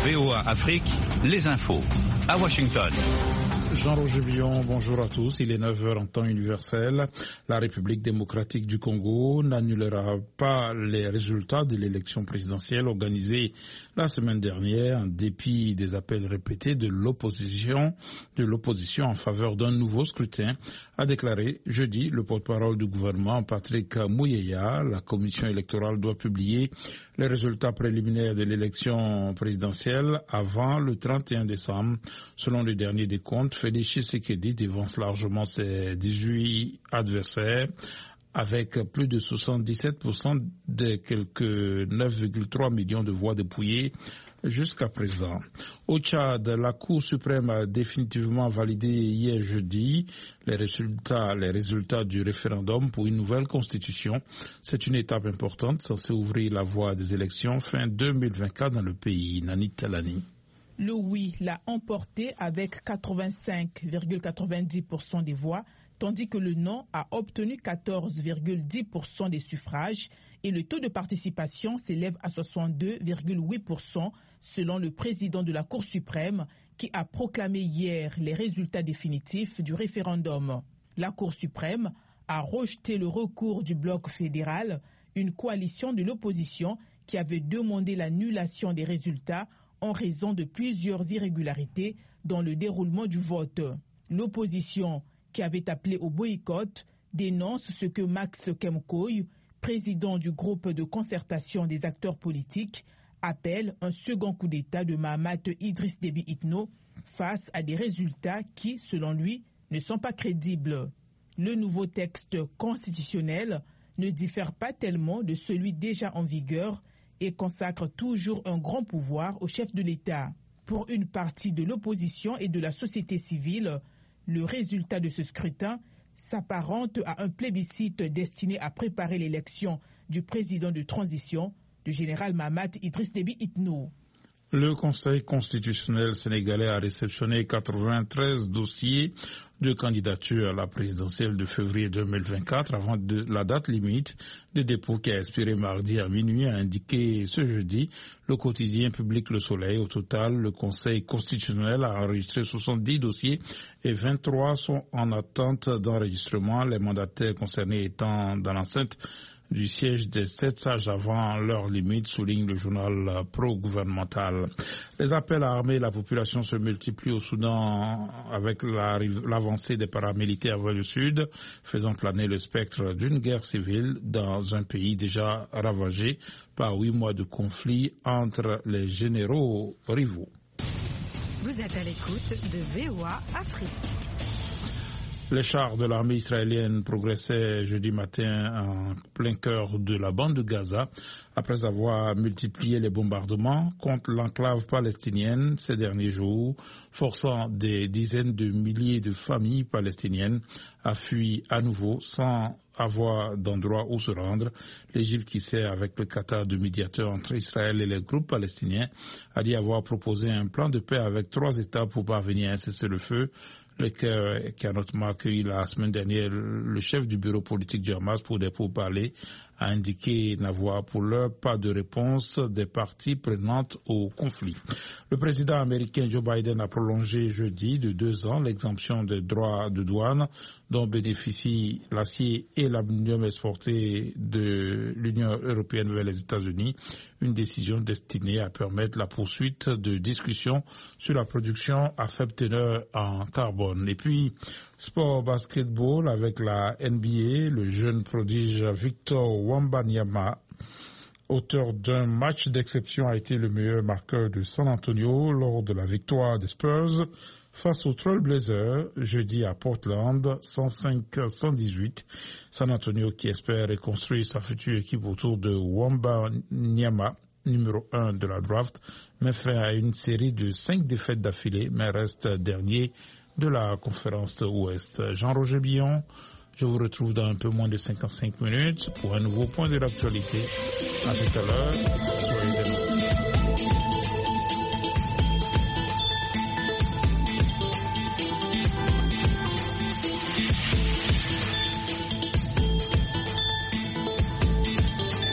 VOA Afrique, les infos. À Washington. Jean-Roger Billon, bonjour à tous. Il est 9h en temps universel. La République démocratique du Congo n'annulera pas les résultats de l'élection présidentielle organisée la semaine dernière en dépit des appels répétés de l'opposition en faveur d'un nouveau scrutin, a déclaré jeudi le porte-parole du gouvernement Patrick Muyaya. La commission électorale doit publier les résultats préliminaires de l'élection présidentielle avant le 31 décembre. Selon le dernier décompte, Félix Tshisekedi dévance largement ses 18 adversaires avec plus de 77% des quelques 9,3 millions de voix dépouillées jusqu'à présent. Au Tchad, la Cour suprême a définitivement validé hier jeudi les résultats du référendum pour une nouvelle constitution. C'est une étape importante censée ouvrir la voie des élections fin 2024 dans le pays. Nani Talani. Le oui l'a emporté avec 85,90% des voix, tandis que le non a obtenu 14,10% des suffrages et le taux de participation s'élève à 62,8% selon le président de la Cour suprême qui a proclamé hier les résultats définitifs du référendum. La Cour suprême a rejeté le recours du bloc fédéral, une coalition de l'opposition qui avait demandé l'annulation des résultats en raison de plusieurs irrégularités dans le déroulement du vote. L'opposition, qui avait appelé au boycott, dénonce ce que Max Kemkoy, président du groupe de concertation des acteurs politiques, appelle un second coup d'État de Mahamat Idriss Déby Itno face à des résultats qui, selon lui, ne sont pas crédibles. Le nouveau texte constitutionnel ne diffère pas tellement de celui déjà en vigueur et consacre toujours un grand pouvoir au chef de l'État. Pour une partie de l'opposition et de la société civile, le résultat de ce scrutin s'apparente à un plébiscite destiné à préparer l'élection du président de transition, le général Mahamat Idriss Déby Itno. Le Conseil constitutionnel sénégalais a réceptionné 93 dossiers de candidature à la présidentielle de février 2024 avant la date limite de dépôt qui a expiré mardi à minuit, a indiqué ce jeudi le quotidien public Le Soleil. Au total, le Conseil constitutionnel a enregistré 70 dossiers et 23 sont en attente d'enregistrement, les mandataires concernés étant dans l'enceinte du siège des 7 sages avant leur limite, souligne le journal pro-gouvernemental. Les appels à armer la population se multiplient au Soudan avec l'avancée des paramilitaires vers le sud, faisant planer le spectre d'une guerre civile dans un pays déjà ravagé par 8 mois de conflit entre les généraux rivaux. Vous êtes à l'écoute de VOA Afrique. Les chars de l'armée israélienne progressaient jeudi matin en plein cœur de la bande de Gaza après avoir multiplié les bombardements contre l'enclave palestinienne ces derniers jours, forçant des dizaines de milliers de familles palestiniennes à fuir à nouveau sans avoir d'endroit où se rendre. L'Égypte, qui sert avec le Qatar de médiateur entre Israël et les groupes palestiniens, a dit avoir proposé un plan de paix avec 3 États pour parvenir à un cessez-le-feu. Qui a notamment accueilli la semaine dernière le chef du bureau politique du Hamas pour des pourparlers, a indiqué n'avoir pour l'heure pas de réponse des parties prenantes au conflit. Le président américain Joe Biden a prolongé jeudi de 2 ans l'exemption des droits de douane dont bénéficient l'acier et l'aluminium exportés de l'Union européenne vers les États-Unis, une décision destinée à permettre la poursuite de discussions sur la production à faible teneur en carbone. Et puis, sport basketball avec la NBA, le jeune prodige Victor Wembanyama, auteur d'un match d'exception, a été le meilleur marqueur de San Antonio lors de la victoire des Spurs face aux Trailblazers jeudi à Portland, 105-118. San Antonio, qui espère reconstruire sa future équipe autour de Wembanyama, numéro 1 de la draft, met fin à une série de 5 défaites d'affilée, mais reste dernier de la conférence Ouest. Jean-Roger Billon, je vous retrouve dans un peu moins de 55 minutes pour un nouveau point de l'actualité. À tout à l'heure. Soyez des nôtres.